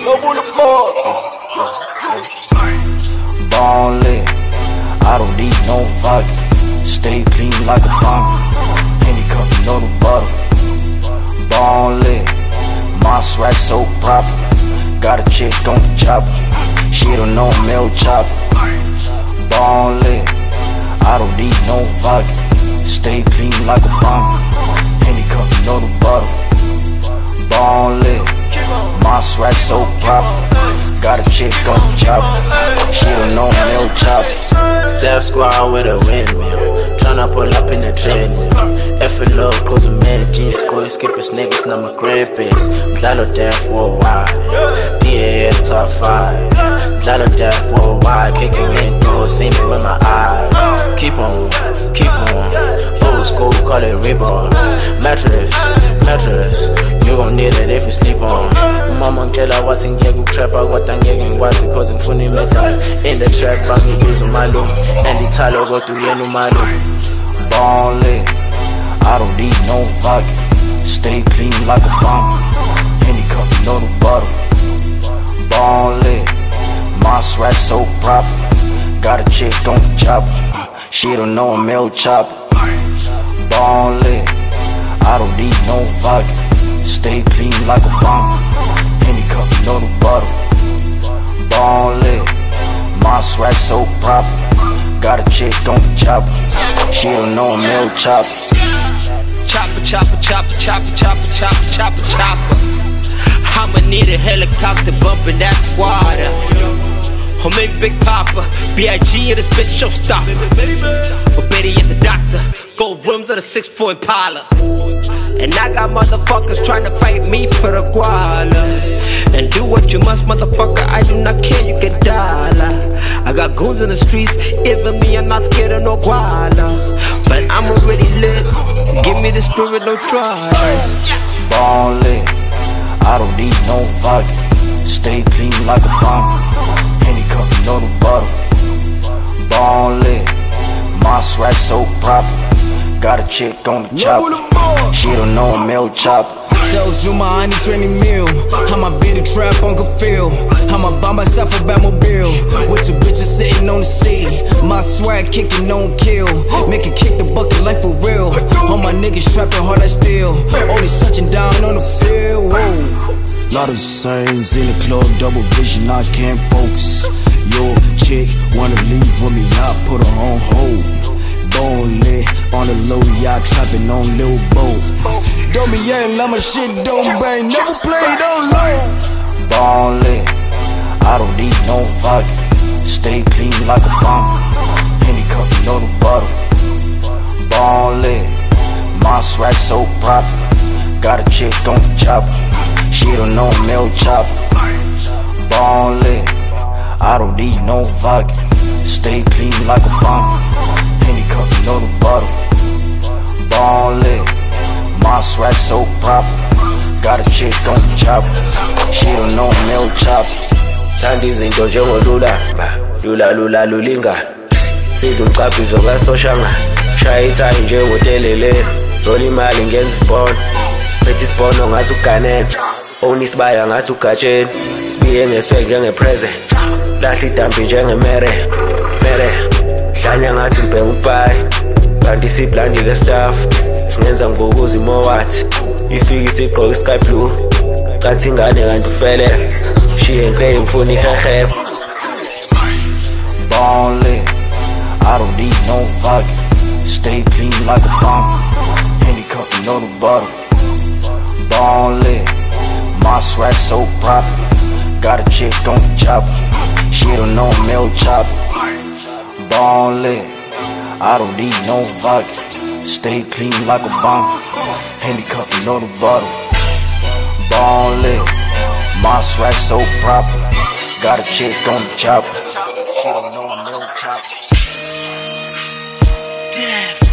Bone lit, I don't need no vodka. Stay clean like a bomb. Henny cup, you know the bottle. Bone lit, my swag so proper. Got a chick on the chopper. She don't know milk chopper. Bone lit, I don't need no vodka. Stay clean like a bomb. Henny cup, you know the bottle. Bone lit, my swag so proper. Got a chick on the chopper. She don't know milk chopper. Step squad with a windmill. Tryna pull up in the treadmill. F it low, close a man, jeans, square, skippers, niggas, not my grandparents. Mdlalo down for a while. DAS top 5. Mdlalo down for a while. Kicking in doors, seen it with my eyes. Keep on, keep on. Old school, call it rebound. Mattress, you gon' need it if you sleep on. Mama ngitshela wathi ngiyeke ukutrappa kodwa ngeke ngikwazi cause ngifuna imedal. In the trap bangibiza umalume andithalo kodwa uyena umalume. Bone lit, I don't need no vodka. Stay clean like a bomb. Henny cup, you know the bottle. Bone lit, my swag so proper. Got a chick on the chopper. She don't know a milk chopper. Bone lit, I don't need no vodka. Stay clean like a bomb. Henny cup, you know the bottle. Bone lit, my swag so proper. Got a chick on the chopper. She don't know a milk chopper. Chopper. I'ma need a helicopter bumping that squad. Or maybe Big Papa, B.I.G. in this bitch showstopper. Or Betty and the doctor, gold rims of the 6-4 Impala. And I got motherfuckers trying to fight me for the guala. And do what you must, motherfucker, I do not care, you can die. I got goons in the streets, even me, I'm not scared of no guala. But I'm already lit, give me the spirit, no try. Bone lit, I don't need no vodka. Stay clean like a bomb. Henny cup, you know the bottle. Bone lit, my swag so proper. Got a chick on the chopper. She don't know a milk chopper. Tell Zuma I need 20 mil. I'ma beat the trap on Phil. I'ma buy myself a Batmobile with two bitches sitting on the seat. My swag kicking, don't kill. Make it kick the bucket like for real. All my niggas trapping hard like steel. Only touching down on the field. Whoa. Lot of signs in the club, double vision, I can't focus. Your chick wanna leave with me, I put her on hold. Bone lit, on the low, y'all trapping on Lil Boat. Don't be yelling, let my shit don't bang, never played on low. Bone lit, I don't need no vodka. Stay clean like a bomb. Henny cup, you know the bottle. Bone lit, my swag so proper. Got a chick on the chopper. She don't know a milk chopper. Bone lit, I don't need no vodka. Stay clean like a bomb. Henny cup, you know the bottle. Bone lit, my swag so proper. Got a chick on the chopper. She don't know a milk chopper. Thanda izinto njengolula, lula lulinga. Sidla umqaphizo kasoshanga. Shaya ithayi njengotelele. Roll imali ngenza isibhono. Phethe isibhono ngathi uganene. Own isibaya ngathi ugatsheni. Sibiye ngeswag njenge-present. Lahla idampi njenge-mere. Hlanya ngathi ngibheka upayi. Kanti siblandile staff. Singenza ngokuza imowathi. Ifike sigqoka isky blue. Kanti ingane kanti ufele. Shiye ngeke ngifuna iheheba. Bone lit, I don't need no vodka. Stay clean like a bomb. Henny cup, you know the bottle. Bone lit, my swag so proper. Got a chick on the chopper. She don't know a milk chopper. Bone lit, I don't need no vodka. Stay clean like a bomb. Henny cup, you know the bottle. Bone lit, my swag so proper. Got a chick on the chopper. She don't know a milk chopper. Damn.